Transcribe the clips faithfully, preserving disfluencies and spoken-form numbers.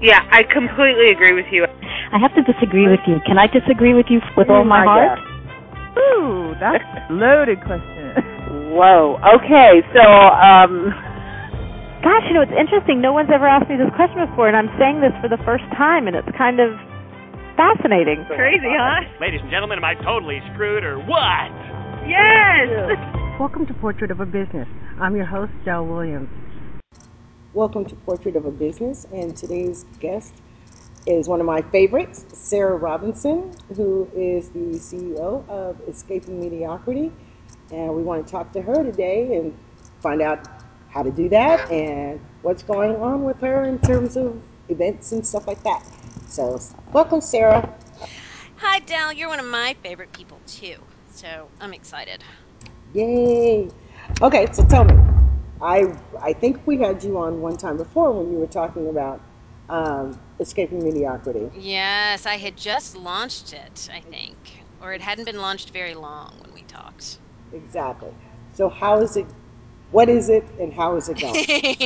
Yeah, I completely agree with you. I have to disagree with you. Can I disagree with you with all my, my heart? God. Ooh, that's a loaded question. Whoa. Okay, so, um... Gosh, you know, it's interesting. No one's ever asked me this question before, and I'm saying this for the first time, and it's kind of fascinating. Crazy, huh? Ladies and gentlemen, am I totally screwed or what? Yes! Welcome to Portrait of a Business. I'm your host, Del Williams. Welcome to Portrait of a Business, and today's guest is one of my favorites, Sarah Robinson, who is the C E O of Escaping Mediocrity, and we want to talk to her today and find out how to do that and what's going on with her in terms of events and stuff like that. So, welcome, Sarah. Hi, Del. You're one of my favorite people, too, so I'm excited. Yay! Okay, so tell me. I I think we had you on one time before when you were talking about um, Escaping Mediocrity. Yes, I had just launched it, I think, or it hadn't been launched very long when we talked. Exactly. So how is it, what is it, and how is it going?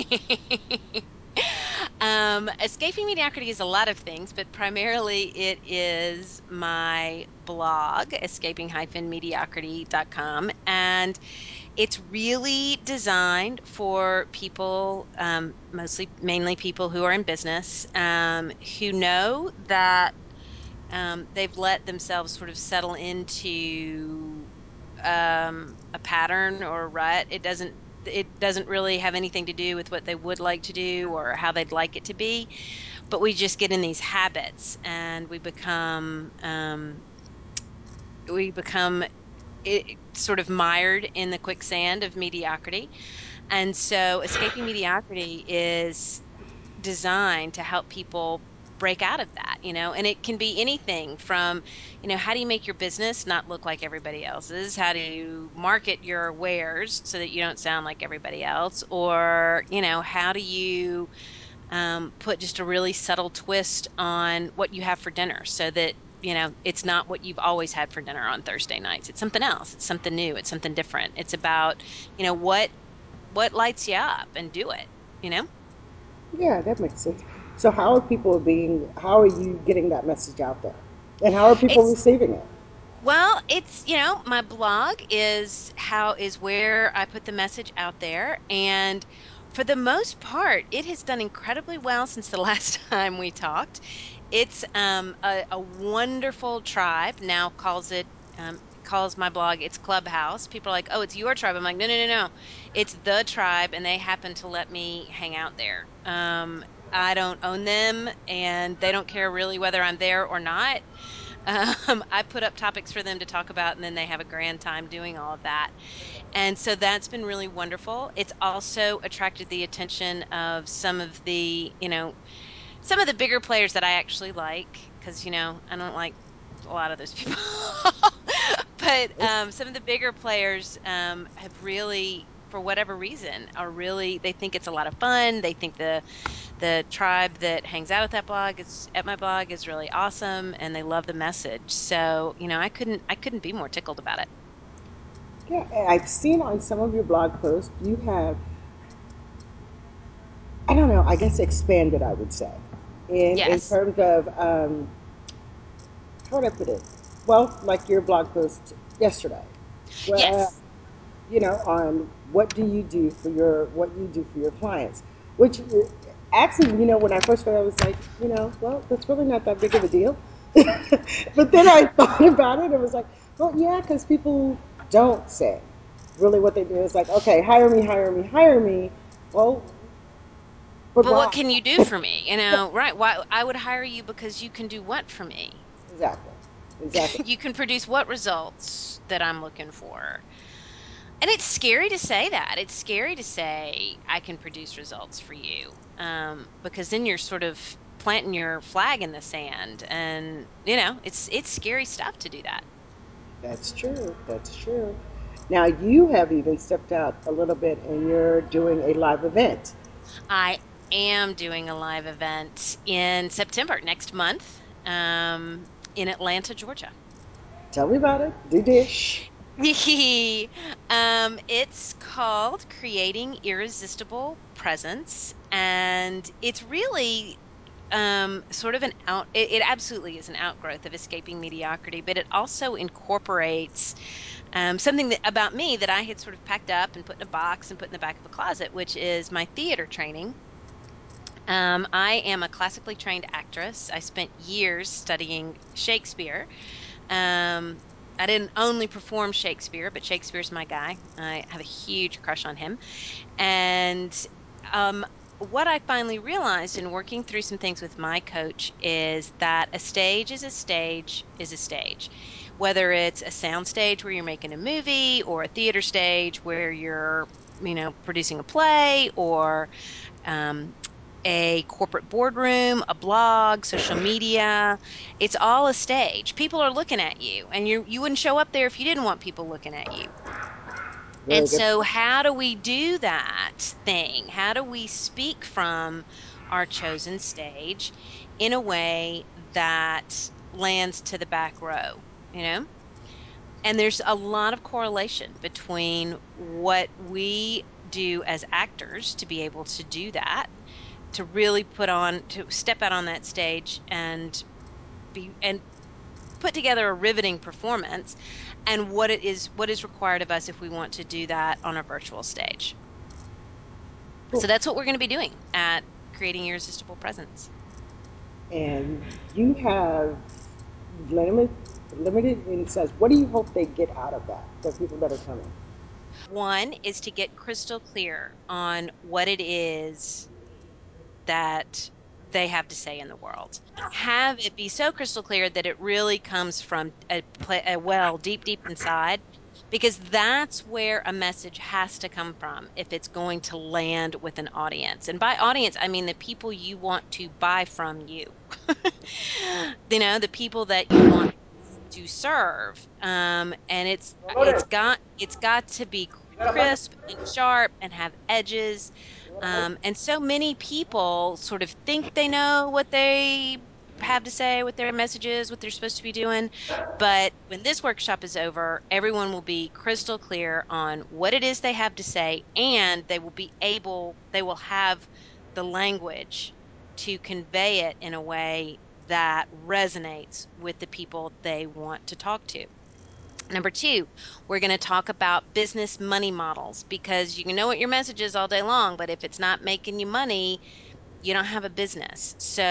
um, Escaping Mediocrity is a lot of things, but primarily it is my blog, escaping mediocrity dot com, and it's really designed for people, um, mostly, mainly people who are in business, um, who know that um, they've let themselves sort of settle into um, a pattern or a rut. It doesn't it doesn't really have anything to do with what they would like to do or how they'd like it to be, but we just get in these habits and we become um, we become it, sort of mired in the quicksand of mediocrity. And so escaping mediocrity is designed to help people break out of that, you know, and it can be anything from, you know, how do you make your business not look like everybody else's? How do you market your wares so that you don't sound like everybody else? Or, you know, how do you um, put just a really subtle twist on what you have for dinner so that, you know, it's not what you've always had for dinner on Thursday nights. It's something else. It's something new. It's something different. It's about, you know, what what lights you up, and do it, you know? Yeah, that makes sense. So how are people being, how are you getting that message out there? And how are people It's receiving it? Well, it's, you know, my blog is how is where I put the message out there. And for the most part, it has done incredibly well since the last time we talked. It's um, a, a wonderful tribe now calls it, um, calls my blog, it's Clubhouse. People are like, oh, it's your tribe. I'm like, no, no, no, no. It's the tribe. And they happen to let me hang out there. Um, I don't own them and they don't care really whether I'm there or not. Um, I put up topics for them to talk about, and then they have a grand time doing all of that. And so that's been really wonderful. It's also attracted the attention of some of the, you know, some of the bigger players that I actually like, because, you know, I don't like a lot of those people. But um, some of the bigger players um, have really, for whatever reason, are really, they think it's a lot of fun. They think the the tribe that hangs out at that blog is at my blog is really awesome, and they love the message. So, you know, I couldn't I couldn't be more tickled about it. Yeah, and I've seen on some of your blog posts, you have, I don't know, I guess expanded, I would say, in, in Yes. terms of, um, how would I put it? Well, like your blog post yesterday. Well, Yes. you know, on what do you do for your what you do for your clients. Which uh, actually, you know, when I first read, it, I was like, you know, well, that's really not that big of a deal. But then I thought about it, and it was like, well, yeah, because people don't say really what they do is like, okay, hire me, hire me, hire me. Well, but But what why? can you do for me? You know, right? Why I would hire you because you can do what for me? Exactly, exactly. You can produce what results that I'm looking for. And it's scary to say that. It's scary to say I can produce results for you, um, because then you're sort of planting your flag in the sand, and you know it's it's scary stuff to do that. That's true. That's true. Now you have even stepped out a little bit, and you're doing a live event. I am doing a live event in September next month, um, in Atlanta, Georgia. Tell me about it. Do dish. um, it's called Creating Irresistible Presence, and it's really um, sort of an out, it, it absolutely is an outgrowth of escaping mediocrity, but it also incorporates um, something that about me that I had sort of packed up and put in a box and put in the back of a closet, which is my theater training. Um, I am a classically trained actress. I spent years studying Shakespeare. Um, I didn't only perform Shakespeare, but Shakespeare's my guy. I have a huge crush on him. And um, what I finally realized in working through some things with my coach is that a stage is a stage is a stage. Whether it's a sound stage where you're making a movie or a theater stage where you're, you know, producing a play or um, a corporate boardroom, a blog, social media. It's all a stage. People are looking at you, and you you wouldn't show up there if you didn't want people looking at you. Very And good. so, how do we do that thing? How do we speak from our chosen stage in a way that lands to the back row? You know? And there's a lot of correlation between what we do as actors to be able to do that, to really put on, to step out on that stage and be, and put together a riveting performance, and what it is, what is required of us if we want to do that on a virtual stage. So Cool. that's what we're going to be doing at Creating Irresistible Presence. And you have limited, limited insights. What do you hope they get out of that, the people that are coming? One is to get crystal clear on what it is that they have to say in the world. Have it be so crystal clear that it really comes from a, a well deep, deep inside, because that's where a message has to come from if it's going to land with an audience. And by audience, I mean the people you want to buy from you. You know, the people that you want to serve. Um, and it's it's got it's got to be crisp and sharp and have edges. Um, and so many people sort of think they know what they have to say, what their message is, what they're supposed to be doing. But when this workshop is over, everyone will be crystal clear on what it is they have to say, and they will be able, they will have the language to convey it in a way that resonates with the people they want to talk to. Number two, we're going to talk about business money models, because you can know what your message is all day long, but if it's not making you money, you don't have a business.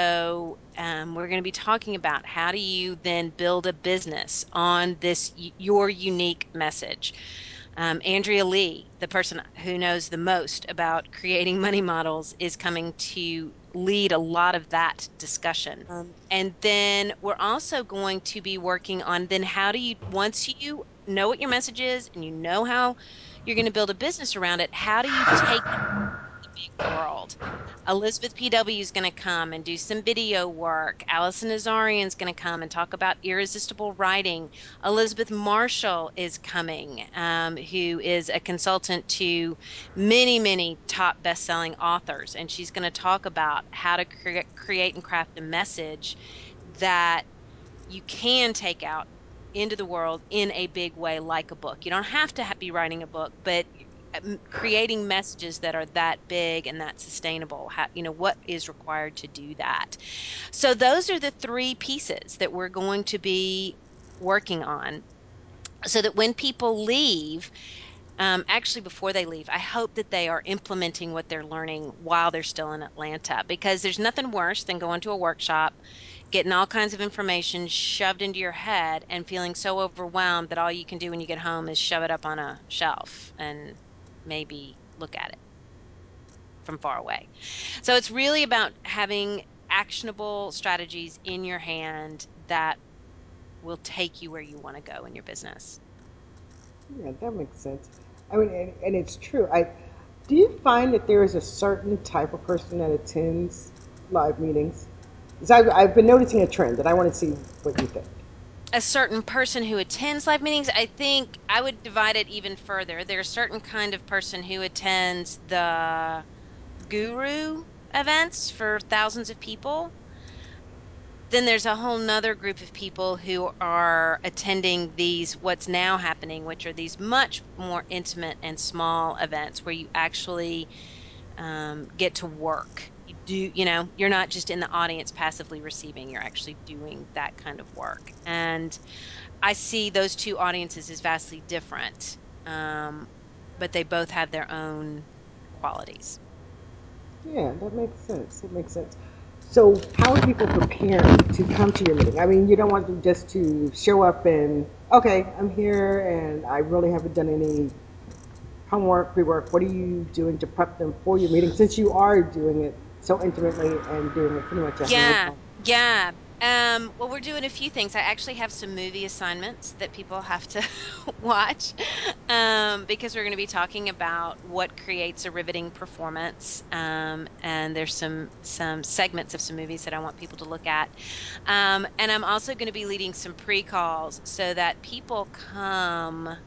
So um, we're going to be talking about how do you then build a business on this your unique message. Um, Andrea Lee, the person who knows the most about creating money models, is coming to lead a lot of that discussion. Um, and then we're also going to be working on then how do you, once you know what your message is and you know how you're going to build a business around it, how do you take it to the big world? Elizabeth P W is going to come and do some video work. Allison Azarian is going to come and talk about irresistible writing. Elizabeth Marshall is coming, um, who is a consultant to many, many top best-selling authors, and she's going to talk about how to cre- create and craft a message that you can take out into the world in a big way, like a book. You don't have to ha- be writing a book, but um, creating messages that are that big and that sustainable. How, you know, what is required to do that? So those are the three pieces that we're going to be working on, so that when people leave, um, actually before they leave, I hope that they are implementing what they're learning while they're still in Atlanta, because there's nothing worse than going to a workshop, getting all kinds of information shoved into your head and feeling so overwhelmed that all you can do when you get home is shove it up on a shelf and maybe look at it from far away. So it's really about having actionable strategies in your hand that will take you where you want to go in your business. Yeah, that makes sense. I mean, and, and it's true. I do you find that there is a certain type of person that attends live meetings? Because I've, I've been noticing a trend, and I want to see what you think. A certain person who attends live meetings, I think I would divide it even further. There's a certain kind of person who attends the guru events for thousands of people. Then there's a whole nother group of people who are attending these, what's now happening, which are these much more intimate and small events where you actually um, get to work. You do, you know, you're not just in the audience passively receiving, you're actually doing that kind of work. And I see those two audiences as vastly different, um, but they both have their own qualities. Yeah, that makes sense. That makes sense. So, how are people preparing to come to your meeting? I mean, you don't want them just to show up and, okay, I'm here and I really haven't done any homework, pre-work. What are you doing to prep them for your meeting since you are doing it so intimately and doing it pretty much at Yeah, hands-on? yeah. Um, well, we're doing a few things. I actually have some movie assignments that people have to watch, um, because we're going to be talking about what creates a riveting performance. Um, and there's some some segments of some movies that I want people to look at. Um, and I'm also going to be leading some pre-calls so that people come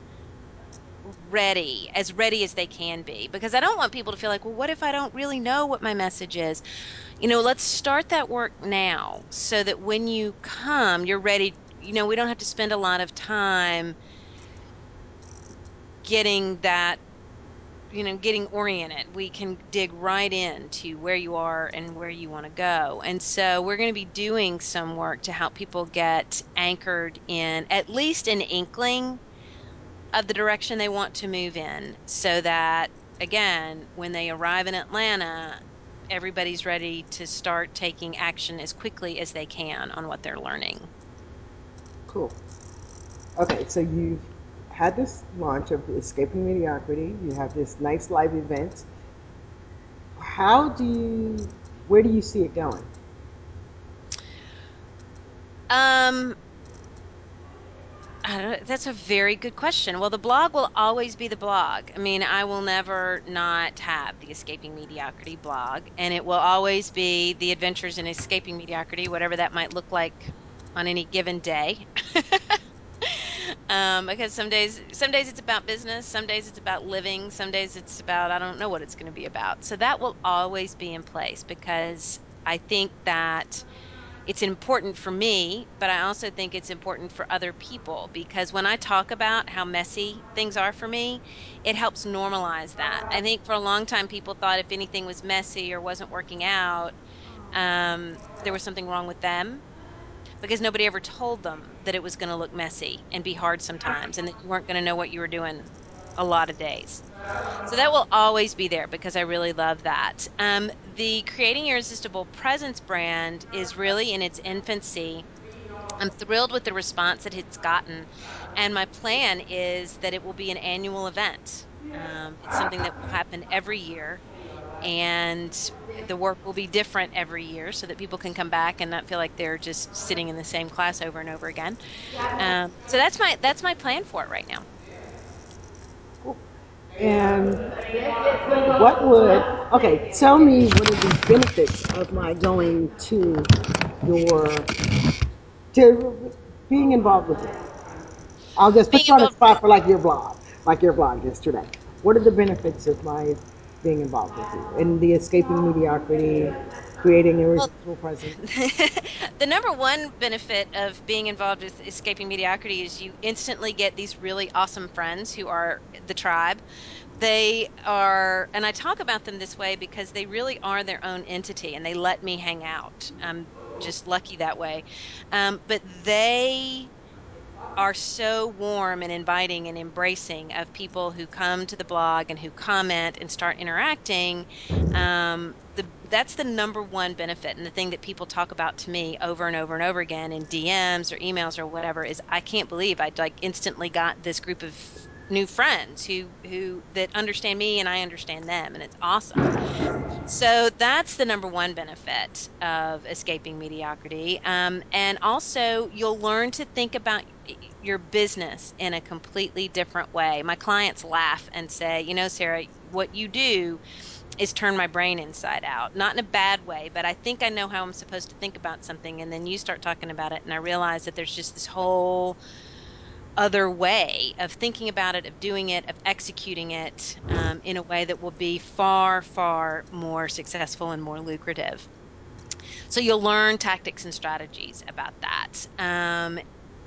ready, as ready as they can be, because I don't want people to feel like, well, what if I don't really know what my message is? You know, let's start that work now so that when you come, you're ready. You know, we don't have to spend a lot of time getting that, you know, getting oriented. We can dig right into where you are and where you want to go. And so we're going to be doing some work to help people get anchored in at least an inkling of the direction they want to move in so that, again, when they arrive in Atlanta, everybody's ready to start taking action as quickly as they can on what they're learning. Cool. Okay, so you've had this launch of Escaping Mediocrity. You have this nice live event. How do you, where do you see it going? Um, I don't, that's a very good question. Well, the blog will always be the blog. I mean, I will never not have the Escaping Mediocrity blog, and it will always be the Adventures in Escaping Mediocrity, whatever that might look like on any given day. Um, because some days, some days it's about business, some days it's about living, some days it's about, I don't know what it's going to be about. So that will always be in place because I think that it's important for me, but I also think it's important for other people because when I talk about how messy things are for me, it helps normalize that. I think for a long time, people thought if anything was messy or wasn't working out, um, there was something wrong with them because nobody ever told them that it was going to look messy and be hard sometimes and that you weren't going to know what you were doing a lot of days. So that will always be there because I really love that. Um, the Creating Irresistible Presence brand is really in its infancy. I'm thrilled with the response that it's gotten. And my plan is that it will be an annual event. Um, it's something that will happen every year and the work will be different every year so that people can come back and not feel like they're just sitting in the same class over and over again. Um, so that's my that's my plan for it right now. Cool. And what would, okay, tell me what are the benefits of my going to your, to being involved with it? I'll just Being put you on the involved. spot for like your blog, like your blog yesterday. What are the benefits of my being involved with you in the escaping mediocrity, creating Well, irresistible presence? the number one benefit of being involved with Escaping Mediocrity is you instantly get these really awesome friends who are the tribe. They are, and I talk about them this way because they really are their own entity and they let me hang out. I'm just lucky that way. Um, but they are so warm and inviting and embracing of people who come to the blog and who comment and start interacting. Um, the that's the number one benefit, and the thing that people talk about to me over and over and over again in D Ms or emails or whatever is I can't believe I like instantly got this group of new friends who who that understand me and I understand them, and it's awesome. So that's the number one benefit of escaping mediocrity. Um, and also, you'll learn to think about your business in a completely different way. My clients laugh and say, you know, Sarah, what you do is turn my brain inside out. Not in a bad way, but I think I know how I'm supposed to think about something. And then you start talking about it, and I realize that there's just this whole other way of thinking about it, of doing it, of executing it um, in a way that will be far, far more successful and more lucrative. So you'll learn tactics and strategies about that. Um,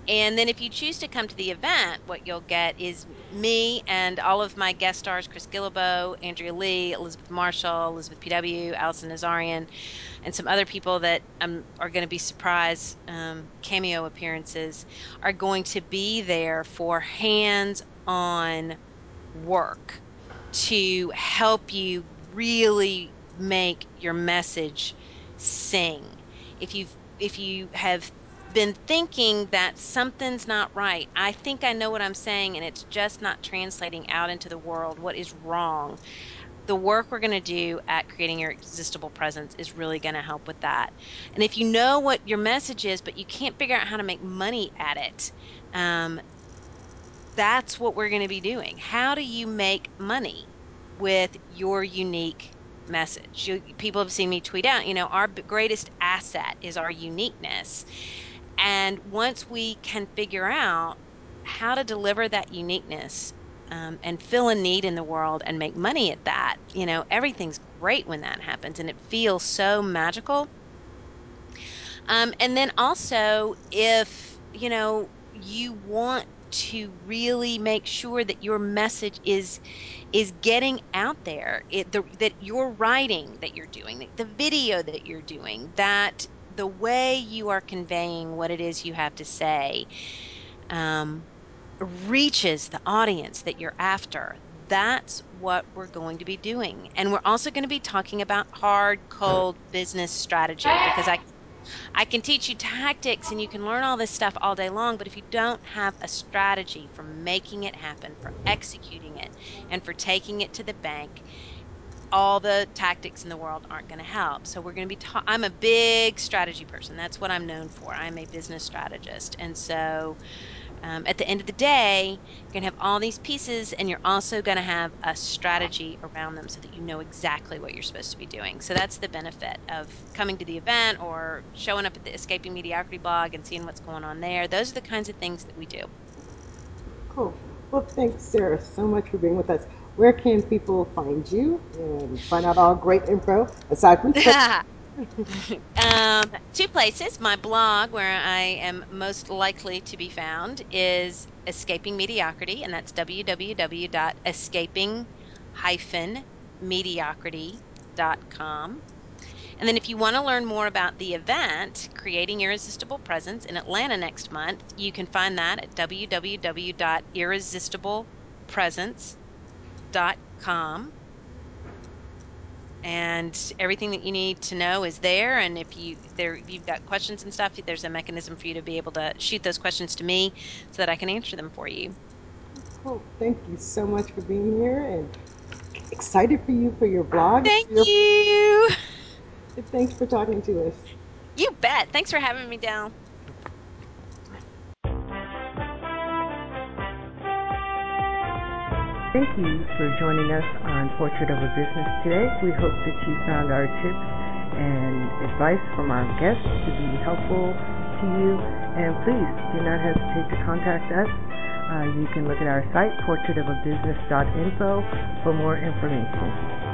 And then if you choose to come to the event, what you'll get is me and all of my guest stars, Chris Guillebeau, Andrea Lee, Elizabeth Marshall, Elizabeth P W, Allison Nazarian, and some other people that um, are going to be surprise um, cameo appearances, are going to be there for hands-on work to help you really make your message sing. If you've if you have been thinking that something's not right, I think I know what I'm saying and it's just not translating out into the world, what is wrong? The work we're going to do at Creating Your Irresistible Presence is really going to help with that. And if you know what your message is, but you can't figure out how to make money at it, um, that's what we're going to be doing. How do you make money with your unique message? You, people have seen me tweet out, you know, our greatest asset is our uniqueness. And once we can figure out how to deliver that uniqueness um, and fill a need in the world and make money at that, you know, everything's great when that happens and it feels so magical. Um, and then also, if, you know, you want to really make sure that your message is is getting out there, it, the, that your writing that you're doing, the video that you're doing, that the way you are conveying what it is you have to say um, reaches the audience that you're after. That's what we're going to be doing. And we're also going to be talking about hard, cold business strategy, because I I can teach you tactics and you can learn all this stuff all day long, but if you don't have a strategy for making it happen, for executing it, and for taking it to the bank, all the tactics in the world aren't going to help. So we're going to be ta- I'm a big strategy person. That's what I'm known for. I'm a business strategist. And so um, at the end of the day, you're going to have all these pieces and you're also going to have a strategy around them so that you know exactly what you're supposed to be doing. So that's the benefit of coming to the event or showing up at the Escaping Mediocrity blog and seeing what's going on there. Those are the kinds of things that we do. Cool. Well, thanks, Sarah, so much for being with us. Where can people find you and find out all great info aside from um, two places. My blog, where I am most likely to be found, is Escaping Mediocrity, and that's w w w dot escaping dash mediocrity dot com. And then if you want to learn more about the event, Creating Irresistible Presence in Atlanta next month, you can find that at w w w dot irresistible presence dot com. And everything that you need to know is there. And if you there if you've got questions and stuff, there's a mechanism for you to be able to shoot those questions to me so that I can answer them for you. Cool. Thank you so much for being here and excited for you for your blog. Thank your... you. Thanks for talking to us. You bet. Thanks for having me, Dell. Thank you for joining us on Portrait of a Business today. We hope that you found our tips and advice from our guests to be helpful to you. And please do not hesitate to contact us. Uh, you can look at our site, portrait of a business dot info, for more information.